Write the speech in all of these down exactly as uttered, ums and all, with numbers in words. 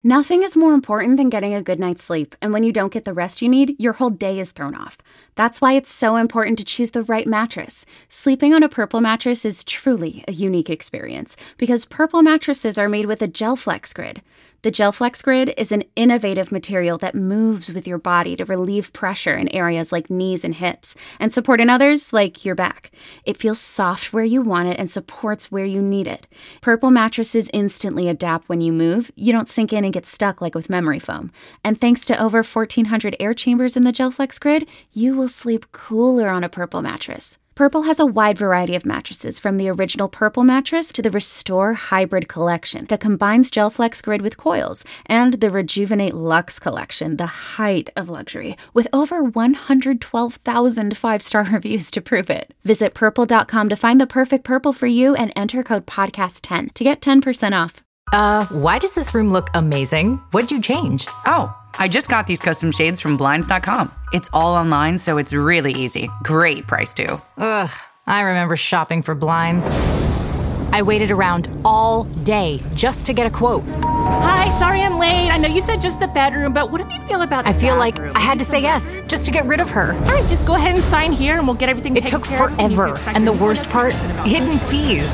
Nothing is more important than getting a good night's sleep, and when you don't get the rest you need, your whole day is thrown off. That's why it's so important to choose the right mattress. Sleeping on a Purple mattress is truly a unique experience, because Purple mattresses are made with a GelFlex Grid. The GelFlex Grid is an innovative material that moves with your body to relieve pressure in areas like knees and hips, and support in others like your back. It feels soft where you want it and supports where you need it. Purple mattresses instantly adapt when you move. You don't sink in and get stuck like with memory foam. And thanks to over fourteen hundred air chambers in the GelFlex Grid, you will sleep cooler on a Purple mattress. Purple has a wide variety of mattresses, from the original Purple mattress to the Restore Hybrid collection that combines GelFlex Grid with coils, and the Rejuvenate Luxe collection, the height of luxury, with over one hundred twelve thousand five-star reviews to prove it. Visit purple dot com to find the perfect Purple for you and enter code podcast ten to get ten percent off. Uh, why does this room look amazing? What'd you change? Oh, I just got these custom shades from Blinds dot com. It's all online, so it's really easy. Great price, too. Ugh, I remember shopping for blinds. I waited around all day just to get a quote. Hi, sorry I'm late. I know you said just the bedroom, but what do you feel about the I feel bathroom? like I had to say yes just to get rid of her. All right, just go ahead and sign here and we'll get everything It taken took care of. forever, and the worst part, hidden fees.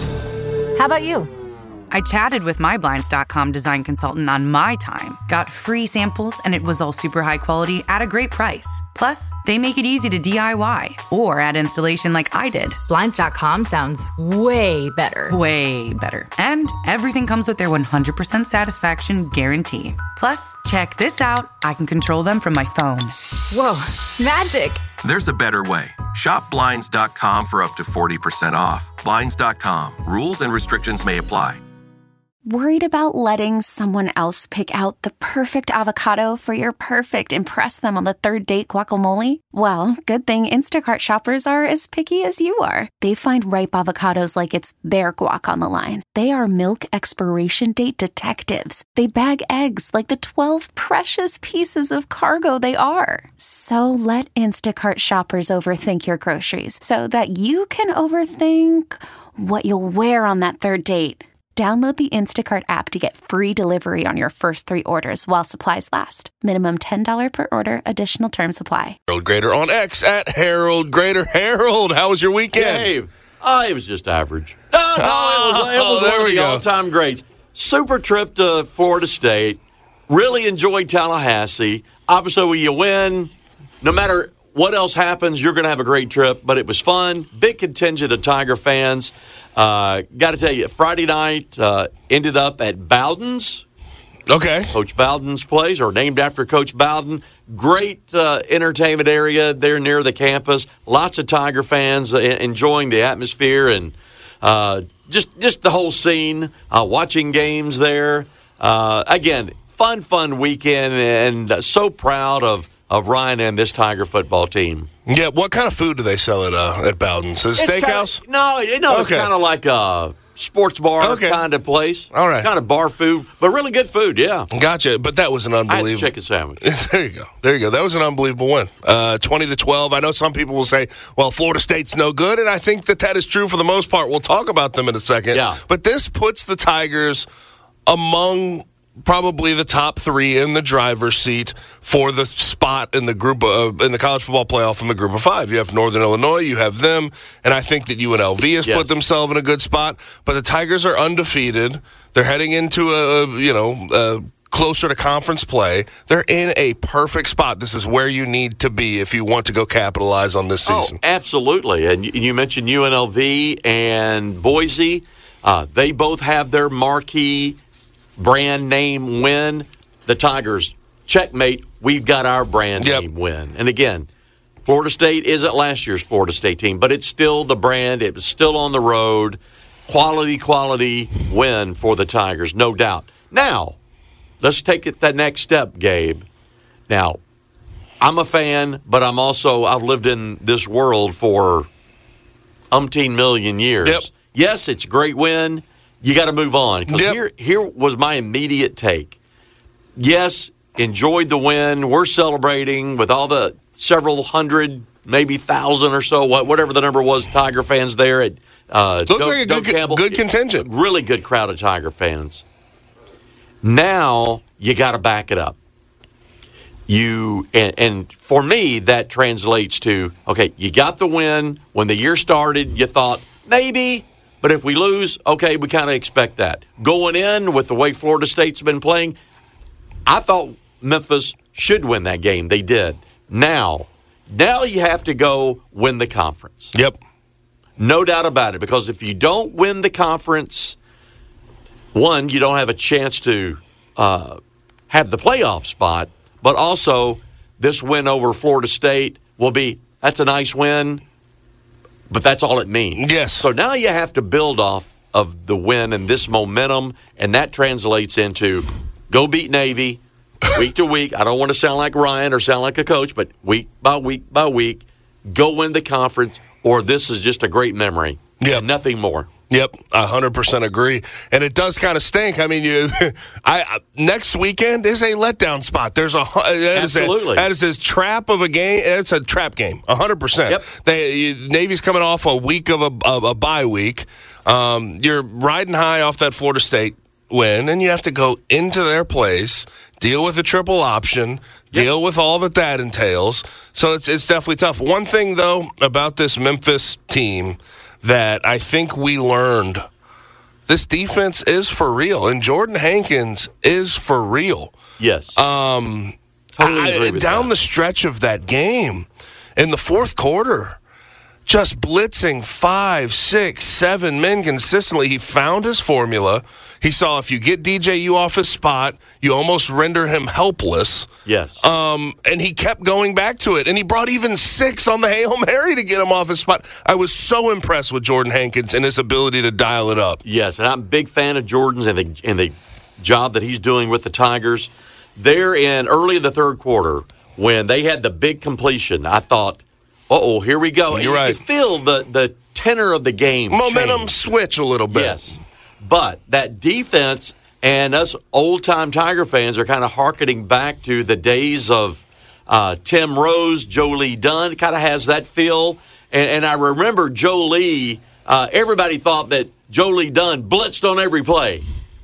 How about you? I chatted with my Blinds dot com design consultant on my time, got free samples, and it was all super high quality at a great price. Plus, they make it easy to D I Y or add installation like I did. Blinds dot com sounds way better. Way better. And everything comes with their one hundred percent satisfaction guarantee. Plus, check this out. I can control them from my phone. Whoa, magic. There's a better way. Shop Blinds dot com for up to forty percent off. Blinds dot com. Rules and restrictions may apply. Worried about letting someone else pick out the perfect avocado for your perfect impress them on the third date guacamole? Well, good thing Instacart shoppers are as picky as you are. They find ripe avocados like it's their guac on the line. They are milk expiration date detectives. They bag eggs like the twelve precious pieces of cargo they are. So let Instacart shoppers overthink your groceries so that you can overthink what you'll wear on that third date. Download the Instacart app to get free delivery on your first three orders while supplies last. Minimum ten dollars per order. Additional terms apply. Harold Grader on X at Harold Grader. Harold, how was your weekend? Dave, oh, it was just average. No, no, oh, it was, it was oh, there one of we the go. all-time greats. Super trip to Florida State. Really enjoyed Tallahassee. Obviously, when you win, no matter what else happens, you're going to have a great trip. But it was fun. Big contingent of Tiger fans. Uh, Got to tell you, Friday night uh, ended up at Bowden's. Okay. Coach Bowden's place, or named after Coach Bowden. Great uh, entertainment area there near the campus. Lots of Tiger fans uh, enjoying the atmosphere and uh, just just the whole scene. Uh, watching games there. Uh, again, fun, fun weekend, and uh, so proud of. of Ryan and this Tiger football team. Yeah, what kind of food do they sell at uh, at Bowden's? Is it a steakhouse? Kinda, no, you know, it's Okay. kind of like a sports bar Okay. kind of place. All right. Kind of bar food, but really good food, yeah. Gotcha, but that was an I had the unbelievable chicken sandwich. There you go. There you go. That was an unbelievable win. Uh, twenty to twelve. I know some people will say, well, Florida State's no good, and I think that that is true for the most part. We'll talk about them in a second. Yeah. But this puts the Tigers among probably the top three in the driver's seat for the spot in the group of, in the college football playoff in the group of five. You have Northern Illinois, you have them, and I think that U N L V has Yes. put themselves in a good spot. But the Tigers are undefeated. They're heading into a, you know, a closer to conference play. They're in a perfect spot. This is where you need to be if you want to go capitalize on this season. Oh, absolutely. And you, you mentioned U N L V and Boise. Uh, they both have their marquee brand name win. The Tigers, checkmate, we've got our brand Yep. name win. And again, Florida State isn't last year's Florida State team, but it's still the brand. It was still on the road. Quality, quality win for the Tigers, no doubt. Now, let's take it that next step, Gabe. Now, I'm a fan, but I'm also, I've lived in this world for umpteen million years. Yep. Yes, it's a great win. You got to move on. 'Cause Yep. here, here was my immediate take. Yes, enjoyed the win. We're celebrating with all the several hundred, maybe thousand or so, wha- whatever the number was, Tiger fans there at uh, Looked Doak- like a Doak good- Campbell. good contingent. Really good crowd of Tiger fans. Now you got to back it up. You and, and for me, that translates to, okay, you got the win. When the year started, you thought, maybe, but if we lose, okay, we kind of expect that. Going in with the way Florida State's been playing, I thought Memphis should win that game. They did. Now, now you have to go win the conference. Yep. No doubt about it, because if you don't win the conference, one, you don't have a chance to uh, have the playoff spot, but also this win over Florida State will be, that's a nice win, but that's all it means. Yes. So now you have to build off of the win and this momentum, and that translates into go beat Navy week to week. I don't want to sound like Ryan or sound like a coach, but week by week by week, go win the conference, or this is just a great memory. Yeah. Nothing more. Yep, I one hundred percent agree. And it does kind of stink. I mean, you, I next weekend is a letdown spot. There's a that Absolutely. Is a, that is a trap of a game. It's a trap game, one hundred percent. Yep. They, Navy's coming off a week of a, of a bye week. Um, you're riding high off that Florida State win, and you have to go into their place, deal with a triple option, deal yep. with all that that entails. So it's it's definitely tough. One thing, though, about this Memphis team that I think we learned, this defense is for real, and Jordan Hankins is for real. Yes. Um, totally agree I, with down that. the stretch of that game, in the fourth quarter, just blitzing five, six, seven men consistently. He found his formula. He saw if you get D J U off his spot, you almost render him helpless. Yes. Um, and he kept going back to it. And he brought even six on the Hail Mary to get him off his spot. I was so impressed with Jordan Hankins and his ability to dial it up. Yes, and I'm a big fan of Jordan's and the, and the job that he's doing with the Tigers. There in early in the third quarter, when they had the big completion, I thought, uh-oh, here we go. You're and right. You feel the, the tenor of the game Momentum change. switch a little bit. Yes. But that defense and us old-time Tiger fans are kind of hearkening back to the days of uh, Tim Rose, Joe Lee Dunn. It kind of has that feel. And, and I remember Joe Lee, uh, everybody thought that Joe Lee Dunn blitzed on every play.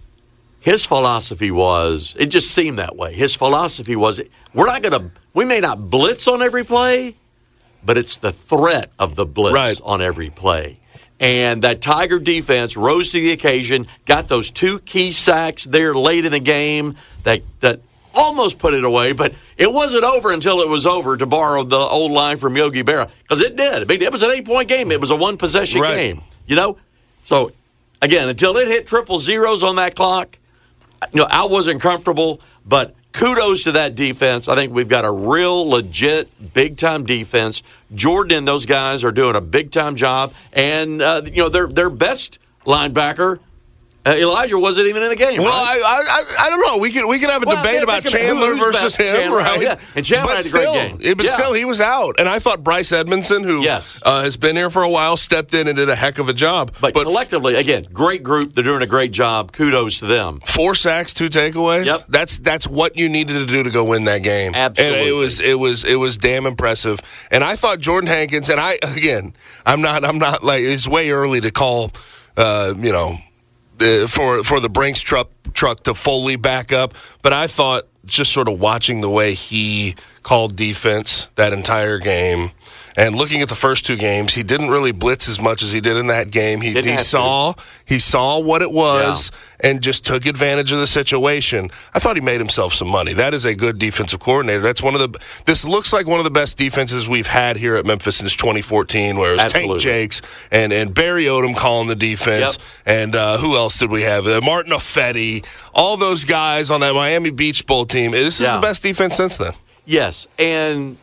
His philosophy was, it just seemed that way. His philosophy was, we're not going to, we may not blitz on every play, but it's the threat of the blitz right. on every play. And that Tiger defense rose to the occasion, got those two key sacks there late in the game that that almost put it away, but it wasn't over until it was over, to borrow the old line from Yogi Berra, because it did. I mean, it was an eight-point game. It was a one-possession right. game, you know? So, again, until it hit triple zeros on that clock, you know, I wasn't comfortable, but kudos to that defense. I think we've got a real, legit, big-time defense. Jordan and those guys are doing a big-time job. And, uh, you know, their their best linebacker, uh, Elijah, wasn't even in the game, Well, right? I, I I don't know. We could we could have a Well, debate yeah, about they could- Chandler who's versus best? him, Chandler, right? oh, yeah. And Chandler but had a still, great game. yeah, but Yeah. still, he was out. And I thought Bryce Edmondson, who Yes. uh, has been here for a while, stepped in and did a heck of a job. But, collectively, again, great group. They're doing a great job. Kudos to them. Four sacks, two takeaways. Yep. That's that's what you needed to do to go win that game. Absolutely. And it was it was it was damn impressive. And I thought Jordan Hankins, and I again, I'm not I'm not like, it's way early to call uh, you know, uh, for for the Brinks truck truck to fully back up, but I thought just sort of watching the way he called defense that entire game. And looking at the first two games, he didn't really blitz as much as he did in that game. He, Didn't he have to. saw he saw what it was and just took advantage of the situation. I thought he made himself some money. That is a good defensive coordinator. That's one of the. This looks like one of the best defenses we've had here at Memphis since twenty fourteen, where it was Absolutely. Tank Jakes and, and Barry Odom calling the defense. Yep. And uh, who else did we have? Uh, Martin Offetti. All those guys on that Miami Beach Bowl team. This is Yeah. the best defense since then. Yes, and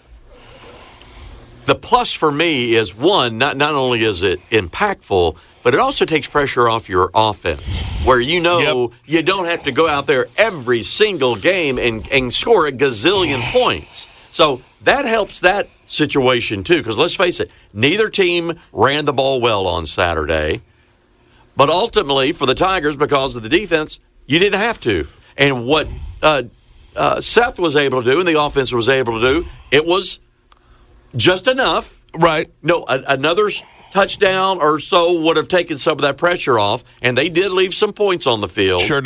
the plus for me is, one, not, not only is it impactful, but it also takes pressure off your offense, where you know Yep. you don't have to go out there every single game and, and score a gazillion points. So that helps that situation too, because let's face it, neither team ran the ball well on Saturday. But ultimately, for the Tigers, because of the defense, you didn't have to. And what uh, uh, Seth was able to do and the offense was able to do, it was just enough. Right. No, a, another touchdown or so would have taken some of that pressure off, and they did leave some points on the field. Sure did.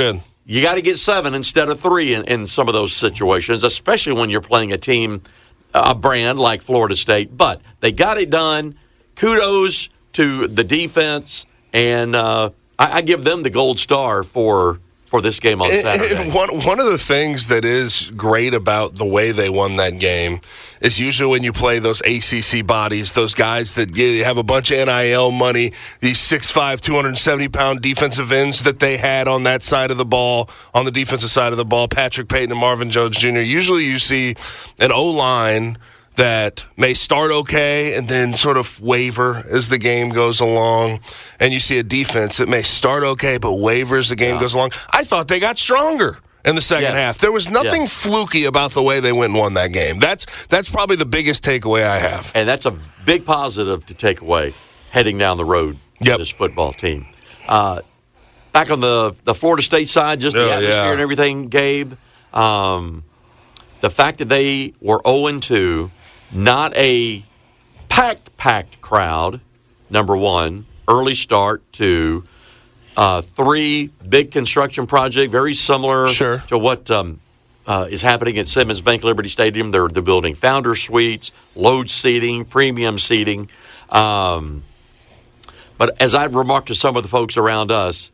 you got to get seven instead of three in, in some of those situations, especially when you're playing a team, a brand like Florida State. But they got it done. Kudos to the defense, and uh, I, I give them the gold star for for this game on Saturday. And one, one of the things that is great about the way they won that game is usually when you play those A C C bodies, those guys that get, have a bunch of N I L money, these six five, two hundred seventy pound defensive ends that they had on that side of the ball, on the defensive side of the ball, Patrick Payton and Marvin Jones Junior Usually you see an O-line that may start okay and then sort of waver as the game goes along. And you see a defense that may start okay but waver as the game yeah. goes along. I thought they got stronger in the second yes. half. There was nothing yes. fluky about the way they went and won that game. That's that's probably the biggest takeaway I have. And that's a big positive to take away heading down the road yep. for this football team. Uh, back on the, the Florida State side, just the oh, atmosphere yeah. and everything, Gabe, um, the fact that they were oh and two, not a packed, packed crowd, number one. Early start to uh, three big construction project, very similar sure. to what um, uh, is happening at Simmons Bank Liberty Stadium. They're, they're building founder suites, load seating, premium seating. Um, but as I've remarked to some of the folks around us,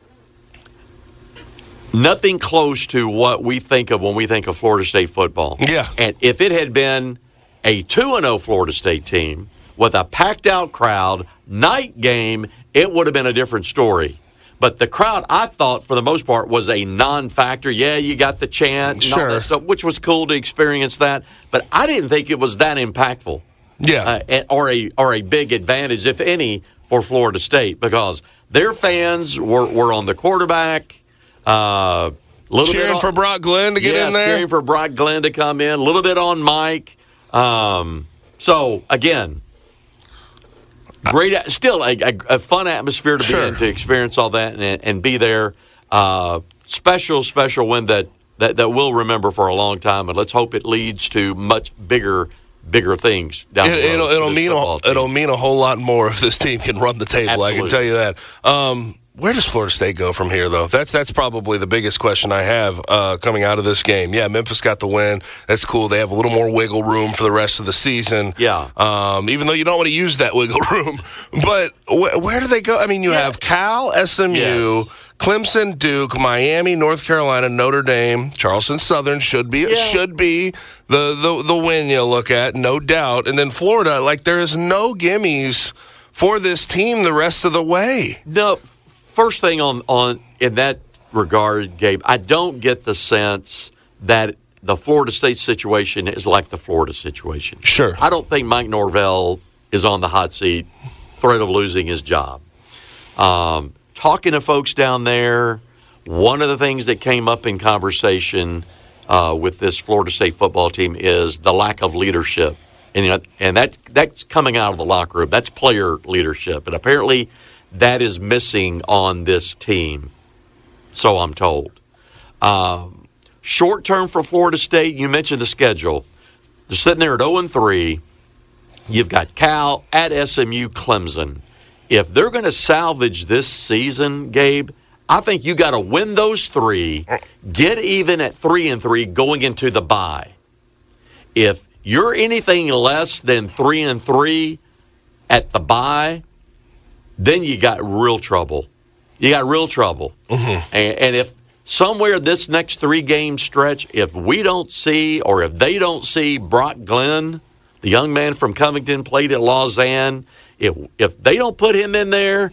nothing close to what we think of when we think of Florida State football. Yeah. And if it had been a two and oh Florida State team with a packed-out crowd, night game, it would have been a different story. But the crowd, I thought, for the most part, was a non-factor. Yeah, you got the chant and sure. all that stuff, which was cool to experience that. But I didn't think it was that impactful. Yeah. Uh, or a or a big advantage, if any, for Florida State, because their fans were, were on the quarterback. Uh, little cheering bit on, for Brock Glenn to get yes, in there? cheering for Brock Glenn to come in. A little bit on Mike. Um, so, again, great, still a, a, a fun atmosphere to sure. be in, to experience all that and, and be there. Uh, special, special win that, that, that we'll remember for a long time, and let's hope it leads to much bigger bigger things down it, the road. It'll, it'll, mean a, it'll mean a whole lot more if this team can run the table, Absolutely. I can tell you that. Um, Where does Florida State go from here, though? That's that's probably the biggest question I have uh, coming out of this game. Yeah, Memphis got the win. That's cool. They have a little more wiggle room for the rest of the season. Yeah. Um, even though you don't want to use that wiggle room. But wh- where do they go? I mean, you yeah. have Cal, S M U, yes. Clemson, Duke, Miami, North Carolina, Notre Dame, Charleston Southern should be yeah. should be the, the, the win you look at, no doubt. And then Florida, like there is no gimmies for this team the rest of the way. No. First thing on, on in that regard, Gabe, I don't get the sense that the Florida State situation is like the Florida situation. Sure. I don't think Mike Norvell is on the hot seat, threat of losing his job. Um, talking to folks down there, one of the things that came up in conversation uh, with this Florida State football team is the lack of leadership. And, you know, and that, that's coming out of the locker room. That's player leadership. And apparently that is missing on this team, so I'm told. Um, short term for Florida State, you mentioned the schedule. They're sitting there at oh and three. You've got Cal, at S M U, Clemson. If they're going to salvage this season, Gabe, I think you got to win those three, get even at three and three going into the bye. If you're anything less than three and three at the bye, then you got real trouble. You got real trouble. Mm-hmm. And, and if somewhere this next three-game stretch, if we don't see or if they don't see Brock Glenn, the young man from Covington, played at Lausanne, if if they don't put him in there,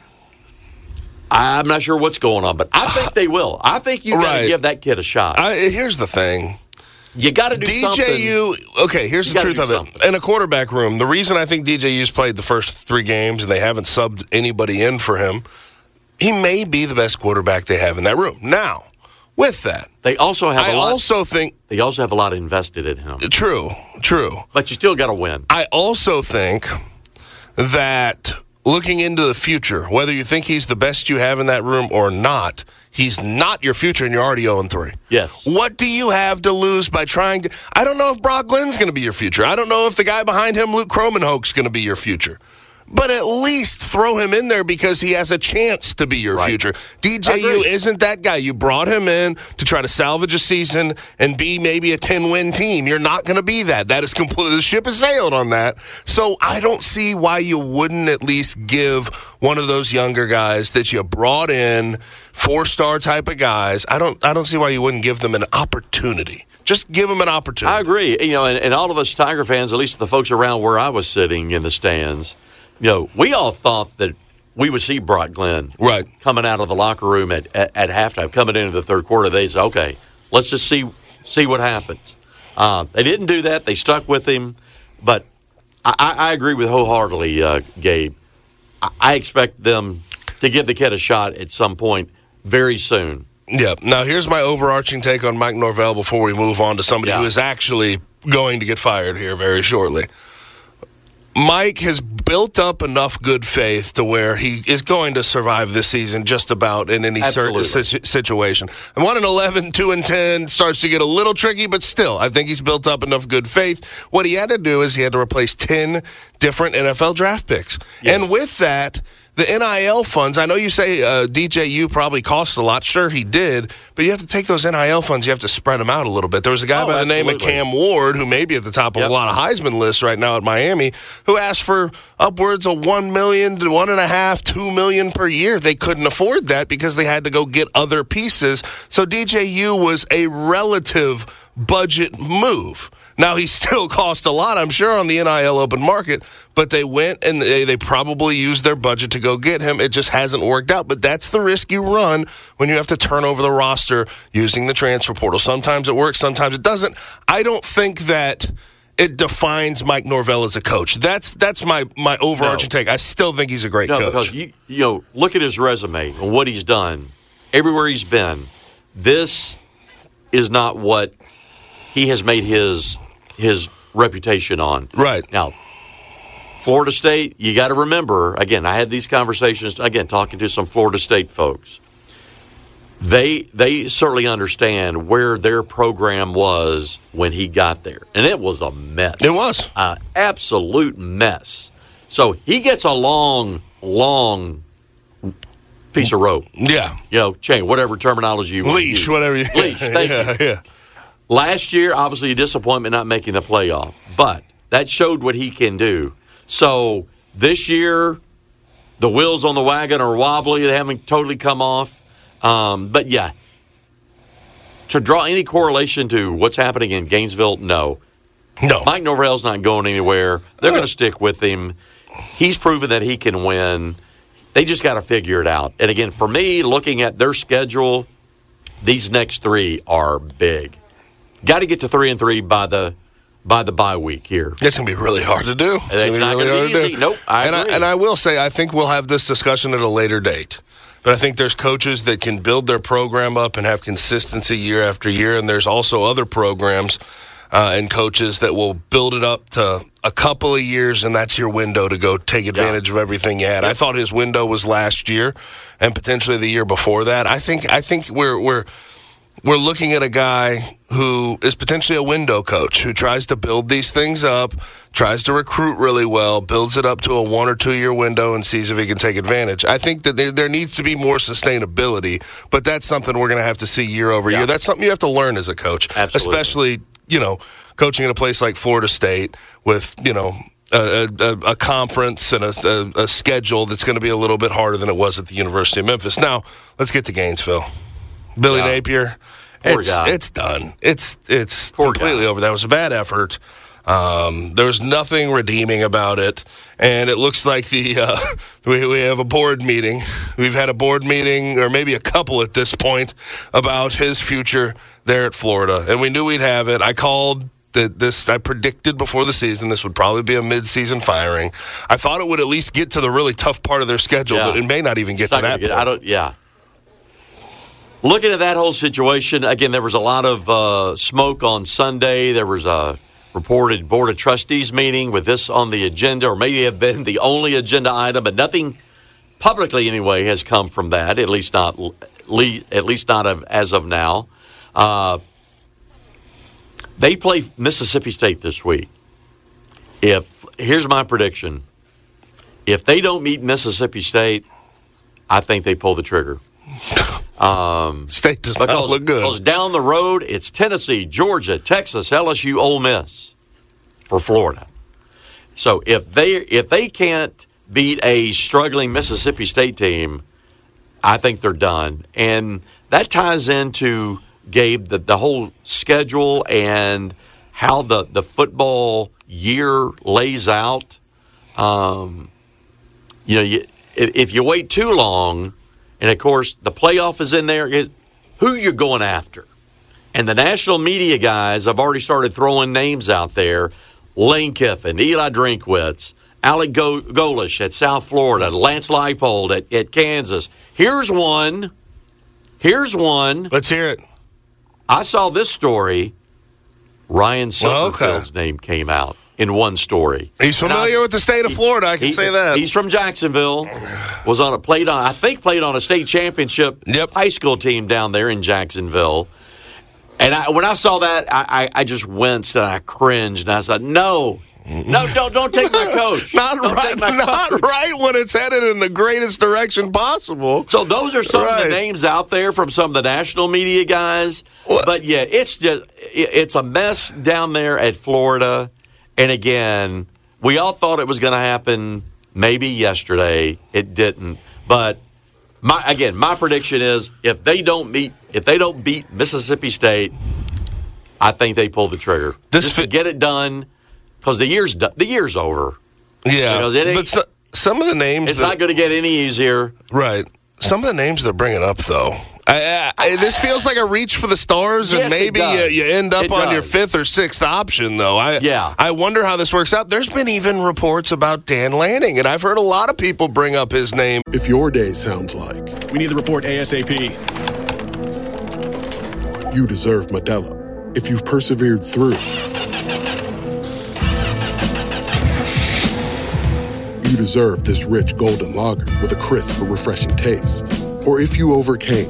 I'm not sure what's going on. But I think they will. I think you got to right. give that kid a shot. I, here's the thing. You got to do D J U, something. D J U, okay, here's the truth of something. it. In a quarterback room, the reason I think D J U's played the first three games and they haven't subbed anybody in for him, he may be the best quarterback they have in that room. Now, with that, they also have I a lot, also think they also have a lot invested in him. True, true. But you still got to win. I also think that looking into the future, whether you think he's the best you have in that room or not, he's not your future, and you're already oh and three. Yes. What do you have to lose by trying to – I don't know if Brock Glenn's going to be your future. I don't know if the guy behind him, Luke Kromenhoek's going to be your future. but at least throw him in there because he has a chance to be your Right. future. D J U isn't that guy. You brought him in to try to salvage a season and be maybe a ten-win team. You're not going to be that. That is completely, the ship has sailed on that. So I don't see why you wouldn't at least give one of those younger guys that you brought in, four-star type of guys. I don't I don't see why you wouldn't give them an opportunity. Just give them an opportunity. I agree. You know, and, and all of us Tiger fans, at least the folks around where I was sitting in the stands, you know, we all thought that we would see Brock Glenn Right. coming out of the locker room at, at, at halftime, coming into the third quarter. They said, okay, let's just see see what happens. Uh, they didn't do that. They stuck with him. But I, I agree with wholeheartedly, uh, Gabe. I, I expect them to give the kid a shot at some point very soon. Yeah. Now, here's my overarching take on Mike Norvell before we move on to somebody Yeah. who is actually going to get fired here very shortly. Mike has built up enough good faith to where he is going to survive this season just about in any certain Absolutely. situ- situation. And one and eleven, two and ten starts to get a little tricky, but still, I think he's built up enough good faith. What he had to do is he had to replace ten different N F L draft picks. Yes. And with that, the N I L funds, I know you say uh, D J U probably cost a lot. Sure, he did. But you have to take those N I L funds, you have to spread them out a little bit. There was a guy Oh, by the name of absolutely. Cam Ward, who may be at the top of Yep. a lot of Heisman lists right now at Miami, who asked for upwards of one million to one and a half, two million per year. They couldn't afford that because they had to go get other pieces. So D J U was a relative budget move. Now, he still cost a lot, I'm sure, on the N I L open market, but they went and they, they probably used their budget to go get him. It just hasn't worked out. But that's the risk you run when you have to turn over the roster using the transfer portal. Sometimes it works, sometimes it doesn't. I don't think that it defines Mike Norvell as a coach. That's that's my, my overarching No. take. I still think he's a great No, coach. because you you know, look at his resume and what he's done everywhere he's been. This is not what he has made his his reputation on. Right. Now, Florida State, you got to remember, again, I had these conversations, again, talking to some Florida State folks. They they certainly understand where their program was when he got there. And it was a mess. It was. An absolute mess. So he gets a long, long piece of rope. Yeah. You know, chain, whatever terminology you want to Leash, use. whatever you Leash, thank yeah, you. yeah. Last year, obviously, a disappointment not making the playoff, but that showed what he can do. So this year, the wheels on the wagon are wobbly. They haven't totally come off. Um, but, yeah, to draw any correlation to what's happening in Gainesville, no. No. Mike Norvell's not going anywhere. They're going to stick with him. He's proven that he can win. They just got to figure it out. And, again, for me, looking at their schedule, these next three are big. Got to get to three and three by the by the bye week here. It's going to be really hard to do. It's gonna not really going to be hard easy. do. Nope, I and agree. I, and I will say, I think we'll have this discussion at a later date. But I think there's coaches that can build their program up and have consistency year after year, and there's also other programs uh, and coaches that will build it up to a couple of years, and that's your window to go take advantage of everything you had. I thought his window was last year and potentially the year before that. I think I think we're we're we're looking at a guy who is potentially a window coach who tries to build these things up, tries to recruit really well, builds it up to a one or two year window and sees if he can take advantage. I think that there, there needs to be more sustainability, but that's something we're going to have to see year over Yeah. year. That's something you have to learn as a coach, Absolutely. especially, you know, coaching at a place like Florida State with, you know, a, a, a conference and a, a, a schedule that's going to be a little bit harder than it was at the University of Memphis. Now, let's get to Gainesville. Billy Yeah. Napier, Poor it's, guy. it's done. It's it's Poor completely guy. over. That was a bad effort. Um, there was nothing redeeming about it, and it looks like the uh, we we have a board meeting. We've had a board meeting, or maybe a couple at this point, about his future there at Florida, and we knew we'd have it. I called. That this I predicted before the season this would probably be a mid-season firing. I thought it would at least get to the really tough part of their schedule, Yeah. but it may not even get It's to not that gonna get, point. I don't. Yeah. Looking at that whole situation, again, there was a lot of uh, smoke on Sunday. There was a reported Board of Trustees meeting with this on the agenda, or maybe have been the only agenda item, but nothing publicly anyway has come from that, at least not le- at least not of, as of now. Uh, they play Mississippi State this week. If here's my prediction. If they don't meet Mississippi State, I think they pull the trigger. Um, State does because, not look good. Because down the road, it's Tennessee, Georgia, Texas, L S U, Ole Miss for Florida. So if they if they can't beat a struggling Mississippi State team, I think they're done. And that ties into, Gabe, the, the whole schedule and how the, the football year lays out. Um, you know, you, if, if you wait too long, and of course the playoff is in there, is who you're going after. And the national media guys have already started throwing names out there. Lane Kiffin, Eli Drinkwitz, Alec Go- Golish at South Florida, Lance Leipold at, at Kansas. Here's one. Here's one. Let's hear it. I saw this story. Ryan Well, Silverfield's okay. name came out in one story. He's familiar I, with the state of Florida, I can he, say that. He's from Jacksonville. Was on a played on I think played on a state championship Yep. high school team down there in Jacksonville. And I, when I saw that, I, I, I just winced and I cringed and I said, "No, no, don't don't take my coach. not Don't right, take my not coach." right when it's headed in the greatest direction possible. So those are some of Right. the names out there from some of the national media guys. What? But yeah, it's just it, it's a mess down there at Florida. And again, we all thought it was going to happen maybe yesterday. It didn't. But my again, my prediction is if they don't meet if they don't beat Mississippi State, I think they pull the trigger. This Just fi- to get it done because the year's do- the year's over. Yeah, Because it ain't- but so, some of the names It's that, not going to get any easier. right. Some of the names they're bringing up, though, I, I, I, this feels like a reach for the stars, and Yes, it maybe you, does. you end up It on your does. fifth or sixth option. Though, I Yeah. I wonder how this works out. There's been even reports about Dan Lanning, and I've heard a lot of people bring up his name. If your day sounds like We need the report ASAP. you deserve Modelo, if you've persevered through, you deserve this rich golden lager with a crisp but refreshing taste. Or if you overcame,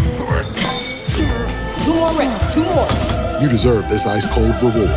Two more reps, two more. you deserve this ice cold reward.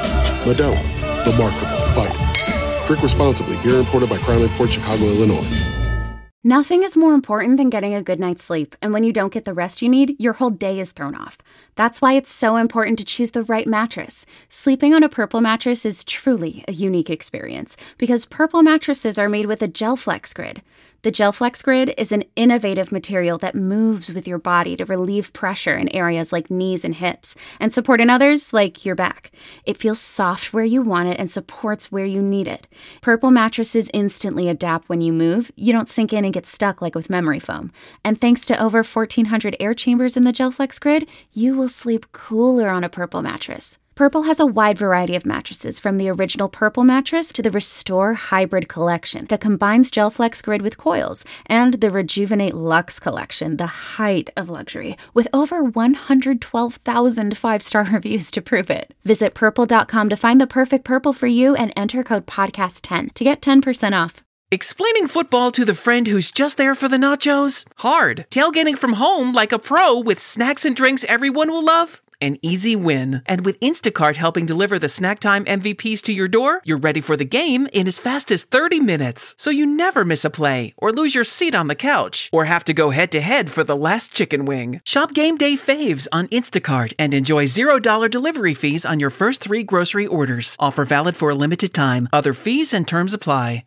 Modelo, the Markable Fighter. Drink responsibly. Beer imported by Crown Imports, Chicago, Illinois. Nothing is more important than getting a good night's sleep, and when you don't get the rest you need, your whole day is thrown off. That's why it's so important to choose the right mattress. Sleeping on a Purple mattress is truly a unique experience, because Purple mattresses are made with a GelFlex Grid. The GelFlex Grid is an innovative material that moves with your body to relieve pressure in areas like knees and hips, and support in others like your back. It feels soft where you want it and supports where you need it. Purple mattresses instantly adapt when you move. You don't sink in and get stuck like with memory foam. And thanks to over fourteen hundred air chambers in the GelFlex Grid, you will sleep cooler on a Purple mattress. Purple has a wide variety of mattresses, from the original Purple mattress to the Restore Hybrid collection that combines GelFlex Grid with coils, and the Rejuvenate Luxe collection, the height of luxury, with over one hundred twelve thousand five-star reviews to prove it. Visit purple dot com to find the perfect Purple for you and enter code podcast ten to get ten percent off. Explaining football to the friend who's just there for the nachos? Hard. Tailgating from home like a pro with snacks and drinks everyone will love? An easy win. And with Instacart helping deliver the snack time M V Ps to your door, you're ready for the game in as fast as thirty minutes. So you never miss a play, or lose your seat on the couch, or have to go head-to-head for the last chicken wing. Shop Game Day Faves on Instacart and enjoy zero dollars delivery fees on your first three grocery orders. Offer valid for a limited time. Other fees and terms apply.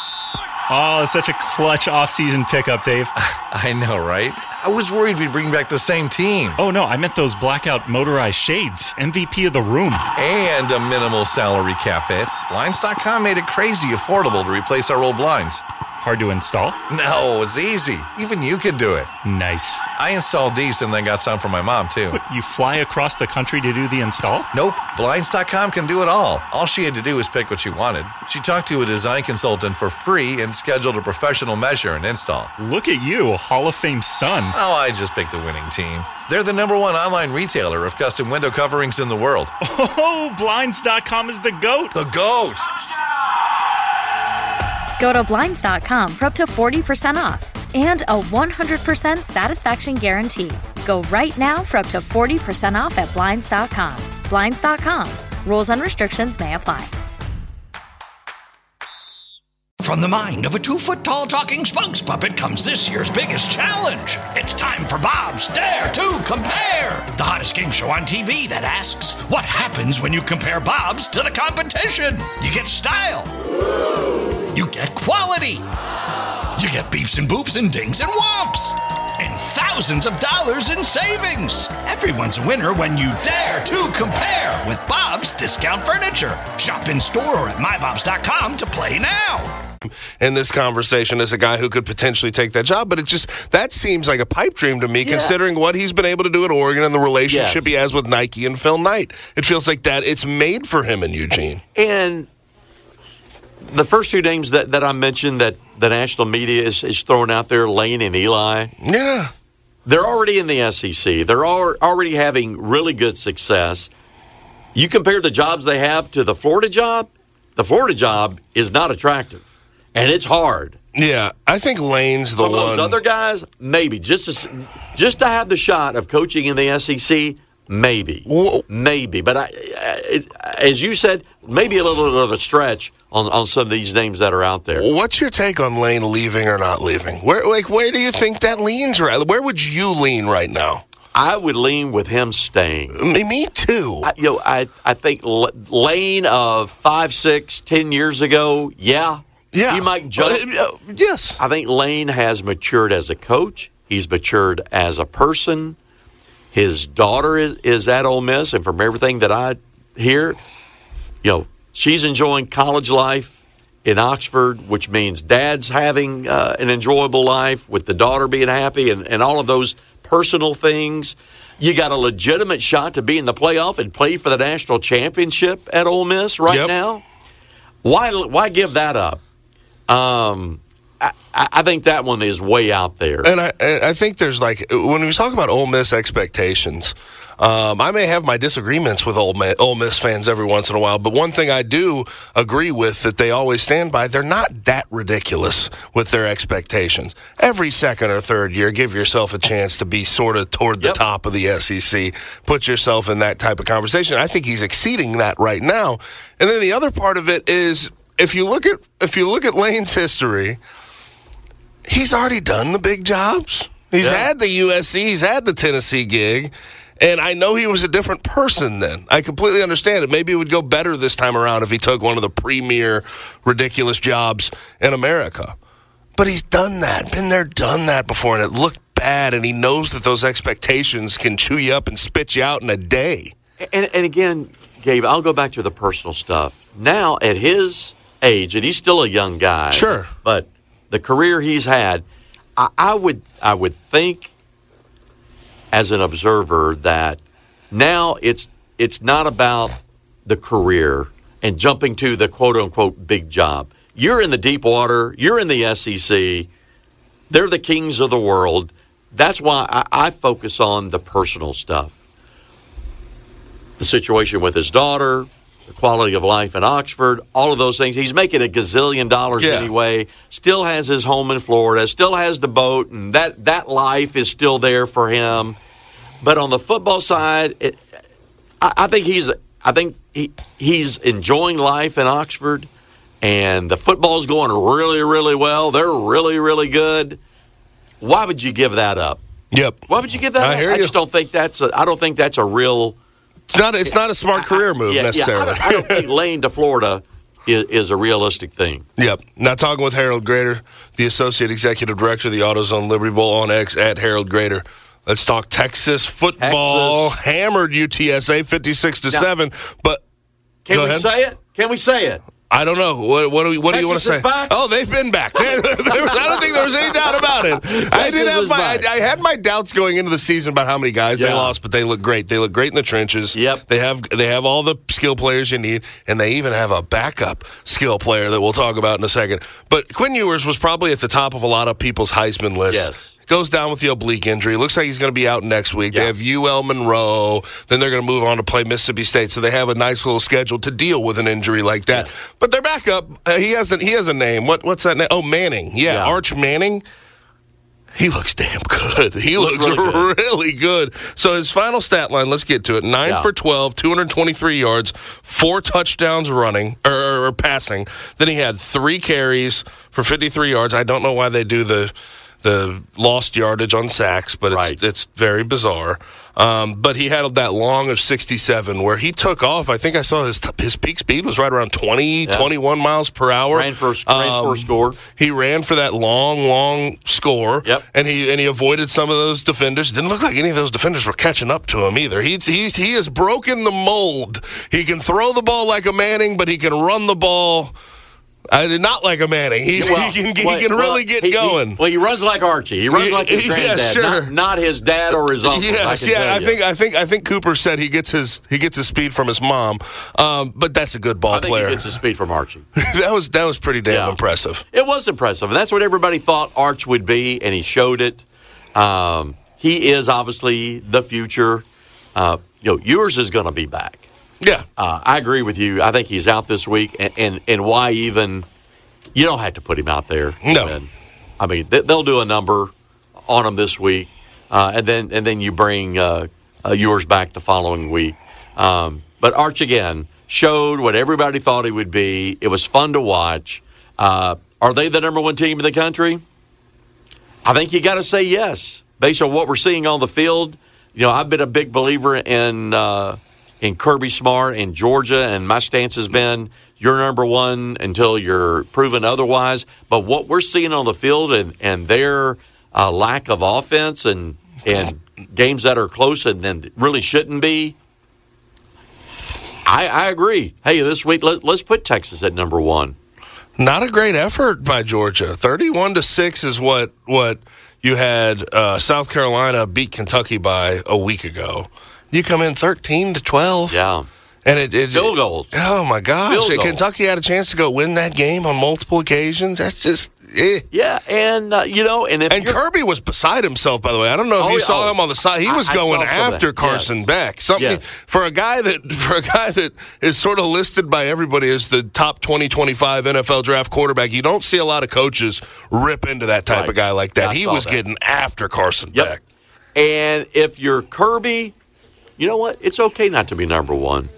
Oh, it's such a clutch off-season pickup, Dave. I know, right? I was worried we'd bring back the same team. Oh, no, I meant those blackout motorized shades. M V P of the room. And a minimal salary cap hit. Blinds dot com made it crazy affordable to replace our old blinds. Hard to install? No, it's easy. Even you could do it. Nice. I installed these and then got some for my mom, too. What, you fly across the country to do the install? Nope. Blinds dot com can do it all. All she had to do was pick what she wanted. She talked to a design consultant for free and scheduled a professional measure and install. Look at you, Hall of Fame son. Oh, I just picked the winning team. They're the number one online retailer of custom window coverings in the world. Oh, Blinds dot com is the GOAT. The GOAT! Go to Blinds dot com for up to forty percent off and a one hundred percent satisfaction guarantee. Go right now for up to forty percent off at Blinds dot com. Blinds dot com. Rules and restrictions may apply. From the mind of a two-foot-tall talking spokes puppet comes this year's biggest challenge. It's time for Bob's Dare to Compare, the hottest game show on T V that asks, what happens when you compare Bob's to the competition? You get style. You get quality. You get beeps and boops and dings and whomps. And thousands of dollars in savings. Everyone's a winner when you dare to compare with Bob's Discount Furniture. Shop in store or at my bobs dot com to play now. In this conversation as a guy who could potentially take that job, but it just, that seems like a pipe dream to me, yeah. considering what he's been able to do at Oregon and the relationship yes. he has with Nike and Phil Knight. It feels like that it's made for him in Eugene. And the first two names that, that I mentioned that the national media is, is throwing out there, Lane and Eli. Yeah. They're already in the S E C. They're al- already having really good success. You compare the jobs they have to the Florida job, the Florida job is not attractive. And it's hard. Yeah, I think Lane's the Some one. Some of those other guys, maybe. Just to, just to have the shot of coaching in the S E C, maybe. Whoa. Maybe. But I, it, as you said, maybe a little bit of a stretch on, on some of these names that are out there. What's your take on Lane leaving or not leaving? Where, like, where do you think that leans? Right? Where would you lean right now? I would lean with him staying. Me, me too. I, you know, I, I think Lane of five, six, ten years ago, yeah. Yeah. He might jump. Uh, yes. I think Lane has matured as a coach. He's matured as a person. His daughter is, is at Ole Miss, and from everything that I hear, you know, she's enjoying college life in Oxford, which means dad's having uh, an enjoyable life with the daughter being happy and, and all of those personal things. You got a legitimate shot to be in the playoff and play for the national championship at Ole Miss right yep. now. Why, why give that up? Um, I, I think that one is way out there. And I, I think there's like, when we talk about Ole Miss expectations, um, I may have my disagreements with Ole Miss, Ole Miss fans every once in a while, but one thing I do agree with that they always stand by, they're not that ridiculous with their expectations. Every second or third year, give yourself a chance to be sort of toward the yep. top of the S E C. Put yourself in that type of conversation. I think he's exceeding that right now. And then the other part of it is, If you look at if you look at Lane's history, he's already done the big jobs. He's yeah. had the U S C, he's had the Tennessee gig, and I know he was a different person then. I completely understand it. Maybe it would go better this time around if he took one of the premier, ridiculous jobs in America. But he's done that, been there, done that before, and it looked bad, and he knows that those expectations can chew you up and spit you out in a day. And, and again, Gabe, I'll go back to the personal stuff. Now, at his age, and he's still a young guy. Sure. But the career he's had, I, I would I would think as an observer that now it's it's not about the career and jumping to the quote-unquote big job. You're in the deep water. You're in the S E C. They're the kings of the world. That's why I, I focus on the personal stuff. The situation with his daughter, the quality of life in Oxford, all of those things. He's making a gazillion dollars yeah. anyway, still has his home in Florida, still has the boat, and that, that life is still there for him. But on the football side, it, I, I think he's I think he, he's enjoying life in Oxford, and the football's going really, really well. They're really, really good. Why would you give that up? Yep. Why would you give that I up? hear I you. just don't think that's a, I don't think that's a real It's not. It's not a smart career move yeah, necessarily. Yeah, I, don't, I don't think Lane to Florida is, is a realistic thing. Yep. Now talking with Harold Grader, the associate executive director of the AutoZone Liberty Bowl on X at Harold Grader. Let's talk Texas football. Texas. Hammered U T S A fifty-six to seven. But can we ahead. say it? Can we say it? I don't know. What, what do we? What do you want to say? Back? Oh, they've been back. I don't think there was any doubt about it. I did have my. I, I had my doubts going into the season about how many guys yeah. they lost, but they look great. They look great in the trenches. Yep. They have they have all the skill players you need, and they even have a backup skill player that we'll talk about in a second. But Quinn Ewers was probably at the top of a lot of people's Heisman lists. Yes. Goes down with the oblique injury. Looks like he's going to be out next week. Yeah. They have U L Monroe. Then they're going to move on to play Mississippi State. So they have a nice little schedule to deal with an injury like that. Yeah. But they're back up. Uh, he has a, he has a name. What what's that name? Oh, Manning. Yeah, yeah. Arch Manning. He looks damn good. He looks, looks really, good. really good. So his final stat line, let's get to it. nine yeah. for twelve, two hundred twenty-three yards, four touchdowns running or, or passing. Then he had three carries for fifty-three yards. I don't know why they do the the lost yardage on sacks, but it's right. it's very bizarre. Um, but he had that long of sixty-seven where he took off. I think I saw his his peak speed was right around twenty, yeah. twenty-one miles per hour. Ran for, ran um, for a score. He ran for that long, long score. Yep. And he and he avoided some of those defenders. Didn't look like any of those defenders were catching up to him either. He's he's he has broken the mold. He can throw the ball like a Manning, but he can run the ball. I did not like a Manning. He, well, he can, he well, can really well, get he, going. He, well, he runs like Archie. He runs he, like his he, granddad, yeah, sure. not, not his dad or his uncle. Yes, I yeah. I you. think I think I think Cooper said he gets his he gets his speed from his mom. Um, but that's a good ball I think player. He gets his speed from Archie. that was that was pretty damn yeah. impressive. It was impressive, and that's what everybody thought Arch would be, and he showed it. Um, he is obviously the future. Uh, you know, yours is going to be back. Yeah, uh, I agree with you. I think he's out this week, and and, and why even? You don't have to put him out there. No, and, I mean they, they'll do a number on him this week, uh, and then and then you bring uh, uh, yours back the following week. Um, but Arch again showed what everybody thought he would be. It was fun to watch. Uh, are they the number one team in the country? I think you got to say yes, based on what we're seeing on the field. You know, I've been a big believer in uh, in Kirby Smart in Georgia, and my stance has been you're number one until you're proven otherwise. But what we're seeing on the field and, and their uh, lack of offense and and games that are close and then really shouldn't be, I, I agree. Hey, this week let, let's put Texas at number one. Not a great effort by Georgia. thirty-one to six is what what you had uh, South Carolina beat Kentucky by a week ago. You come in thirteen to twelve. Yeah. And it, it field goals. Oh my gosh! Field Kentucky goals. had a chance to go win that game on multiple occasions. That's just eh. Yeah, and uh, you know, and if and Kirby was beside himself. By the way, I don't know if oh, you saw oh, him on the side. He was I, going I after Carson yes. Beck. Something yes. for a guy that for a guy that is sort of listed by everybody as the top twenty twenty-five N F L draft quarterback. You don't see a lot of coaches rip into that type right. of guy like that. Yeah, he was that. getting after Carson yep. Beck. And if you're Kirby, you know what? It's okay not to be number one.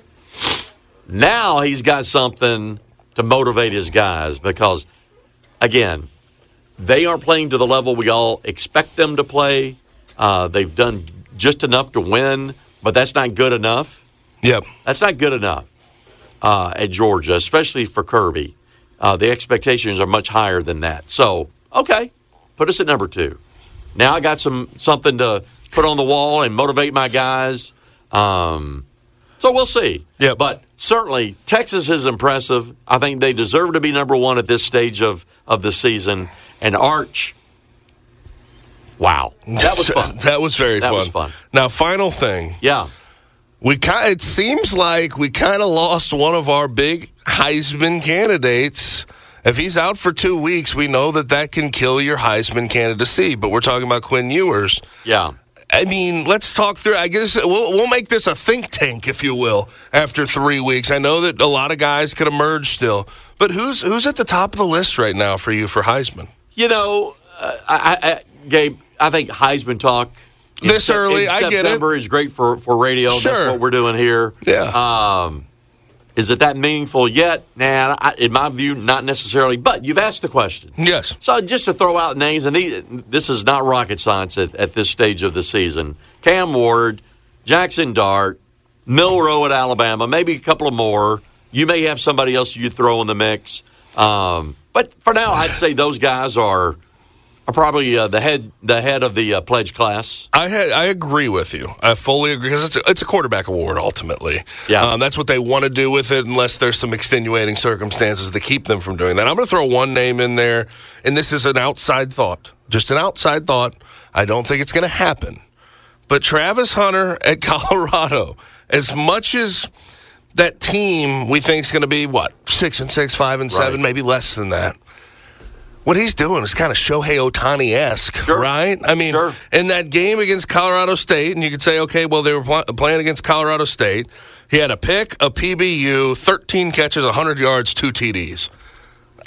Now he's got something to motivate his guys because, again, they aren't playing to the level we all expect them to play. Uh, they've done just enough to win, but that's not good enough. Yep. That's not good enough uh, at Georgia, especially for Kirby. Uh, the expectations are much higher than that. So, okay, put us at number two. Now I got some something to put on the wall and motivate my guys. Um, so we'll see. Yeah, but certainly Texas is impressive. I think they deserve to be number one at this stage of, of the season. And Arch, wow, that was fun. that was very that fun. was fun. Now, final thing. Yeah. We kind it seems like we kind of lost one of our big Heisman candidates. If he's out for two weeks, we know that that can kill your Heisman candidacy. But we're talking about Quinn Ewers. Yeah. I mean, let's talk through. I guess we'll, we'll make this a think tank, if you will, after three weeks. I know that a lot of guys could emerge still. But who's who's at the top of the list right now for you for Heisman? You know, uh, I, I, Gabe, I think Heisman talk this se- early, I get it. September is great for, for radio. Sure. That's what we're doing here. Yeah. Um, is it that meaningful yet? Nah, I, in my view, not necessarily. But you've asked the question. Yes. So just to throw out names, and these, this is not rocket science at, at this stage of the season. Cam Ward, Jackson Dart, Milroe at Alabama, maybe a couple of more. You may have somebody else you throw in the mix. Um, but for now, I'd say those guys are are probably uh, the head the head of the uh, pledge class. I had, I agree with you. I fully agree because it's a, it's a quarterback award ultimately. Yeah, um, that's what they want to do with it, unless there's some extenuating circumstances to keep them from doing that. I'm going to throw one name in there, and this is an outside thought, just an outside thought. I don't think it's going to happen, but Travis Hunter at Colorado, as much as that team we think is going to be what six and six, five and seven, right. maybe less than that. What he's doing is kind of Shohei Ohtani-esque, sure. right? I mean, sure. in that game against Colorado State, and you could say, okay, well, they were pl- playing against Colorado State. He had a pick, a P B U, thirteen catches, one hundred yards, two T Ds.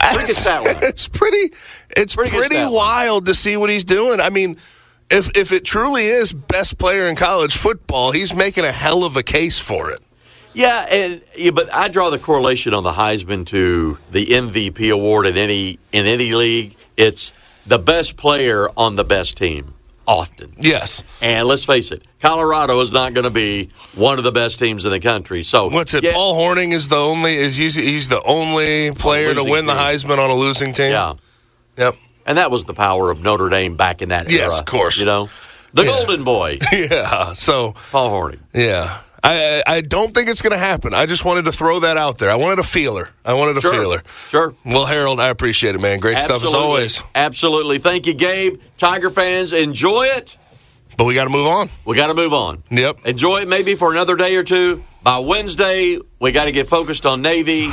Pretty good stat line. It's pretty, it's pretty, pretty wild to see what he's doing. I mean, if if it truly is best player in college football, he's making a hell of a case for it. Yeah, and yeah, but I draw the correlation on the Heisman to the M V P award in any in any league. It's the best player on the best team, often. Yes. And let's face it, Colorado is not going to be one of the best teams in the country. So what's it? Yeah. Paul Hornung is the only is he's, he's the only player to win team. the Heisman on a losing team. Yeah. Yep. And that was the power of Notre Dame back in that era. Yes, of course. You know, the yeah. Golden Boy. Yeah. So Paul Hornung. Yeah. I I don't think it's going to happen. I just wanted to throw that out there. I wanted a feeler. I wanted a sure. feeler. Sure. Well, Harold, I appreciate it, man. Great Absolutely. stuff as always. Absolutely. Thank you, Gabe. Tiger fans, enjoy it. But we got to move on. We got to move on. Yep. Enjoy it maybe for another day or two. By Wednesday, we got to get focused on Navy.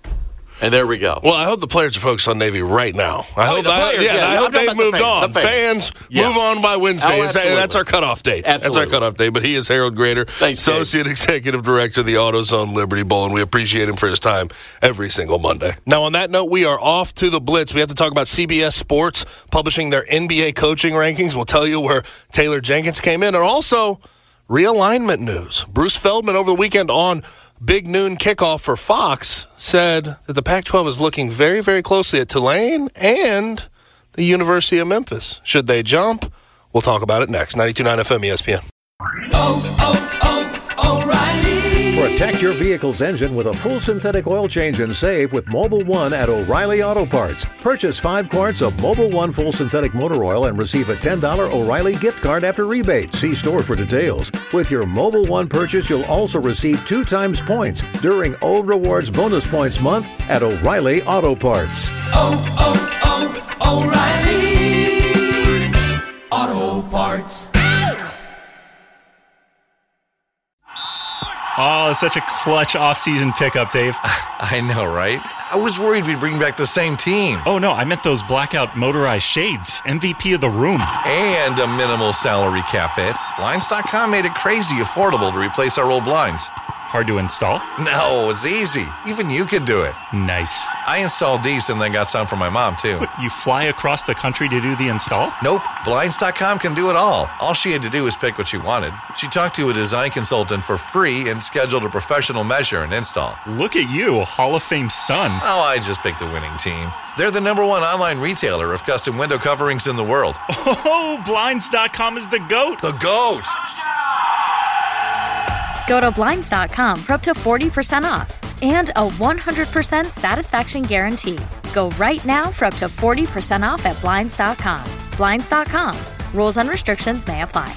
And there we go. Well, I hope the players are focused on Navy right now. I oh, hope, the players, I, yeah, yeah, I hope they've moved the fans, on. the fans, fans yeah. move on by Wednesday. Oh, That's our cutoff date. Absolutely. That's our cutoff date. But he is Harold Grader, Thanks, Associate Dave. Executive Director of the AutoZone Liberty Bowl, and we appreciate him for his time every single Monday. Now, on that note, we are off to the Blitz. We have to talk about C B S Sports publishing their N B A coaching rankings. We'll tell you where Taylor Jenkins came in, and also realignment news. Bruce Feldman over the weekend on Big Noon Kickoff for Fox said that the Pac twelve is looking very, very closely at Tulane and the University of Memphis. Should they jump? We'll talk about it next. ninety-two point nine F M E S P N. Oh, oh, oh, O'Reilly. Protect your vehicle's engine with a full synthetic oil change and save with Mobil one at O'Reilly Auto Parts. Purchase five quarts of Mobil one full synthetic motor oil and receive a ten dollars O'Reilly gift card after rebate. See store for details. With your Mobil one purchase, you'll also receive two times points during O Rewards Bonus Points Month at O'Reilly Auto Parts. Oh, oh, oh, O'Reilly Auto Parts. Oh, such a clutch off-season pickup, Dave. I know, right? I was worried we'd bring back the same team. Oh, no, I meant those blackout motorized shades. M V P of the room. And a minimal salary cap hit. Blinds dot com made it crazy affordable to replace our old blinds. Hard to install? No, it's easy. Even you could do it. Nice. I installed these and then got some for my mom, too. What, you fly across the country to do the install? Nope. Blinds dot com can do it all. All she had to do was pick what she wanted. She talked to a design consultant for free and scheduled a professional measure and install. Look at you, Hall of Fame son. Oh, I just picked the winning team. They're the number one online retailer of custom window coverings in the world. Oh, Blinds dot com is the GOAT. The GOAT! Go to Blinds dot com for up to forty percent off and a one hundred percent satisfaction guarantee. Go right now for up to forty percent off at Blinds dot com. Blinds dot com. Rules and restrictions may apply.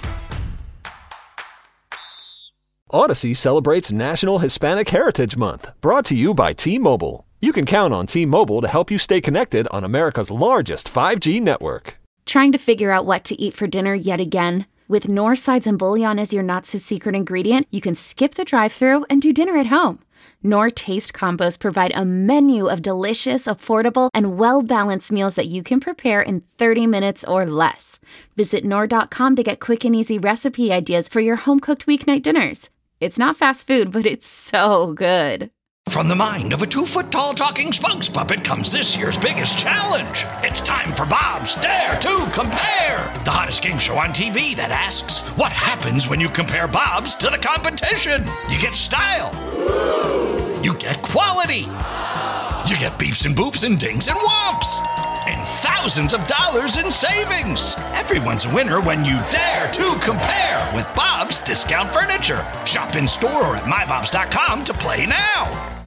Odyssey celebrates National Hispanic Heritage Month, brought to you by T-Mobile. You can count on T-Mobile to help you stay connected on America's largest five G network. Trying to figure out what to eat for dinner yet again? With Knorr sides and bouillon as your not-so-secret ingredient, you can skip the drive-thru and do dinner at home. Knorr Taste Combos provide a menu of delicious, affordable, and well-balanced meals that you can prepare in thirty minutes or less. Visit Knorr dot com to get quick and easy recipe ideas for your home-cooked weeknight dinners. It's not fast food, but it's so good. From the mind of a two-foot-tall talking spokes puppet comes this year's biggest challenge. It's time for Bob's Dare to Compare, the hottest game show on T V that asks, what happens when you compare Bob's to the competition? You get style. You get quality. You get beeps and boops and dings and whomps. And thousands of dollars in savings. Everyone's a winner when you dare to compare with Bob's Discount Furniture. Shop in store or at my bobs dot com to play now.